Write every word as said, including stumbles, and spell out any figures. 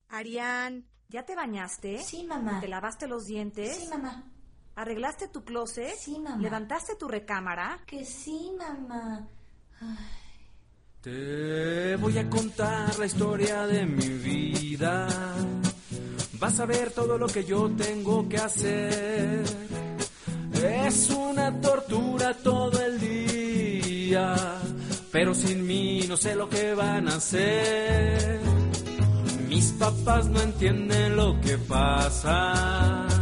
Arián, ¿ya te bañaste? Sí, mamá. ¿Te lavaste los dientes? Sí, mamá. ¿Arreglaste tu closet? Sí, mamá. ¿Levantaste tu recámara? Que sí, mamá. Ay. Te voy a contar la historia de mi vida. Vas a ver todo lo que yo tengo que hacer. Es una tortura todo el día, pero sin mí no sé lo que van a hacer. Mis papás no entienden lo que pasa.